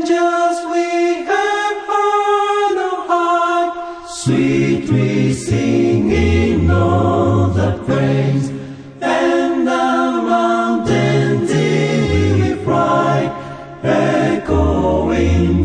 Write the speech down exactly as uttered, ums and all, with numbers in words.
angels we have heard on high, sweetly singing all the praise, and the mountains in fright, echoing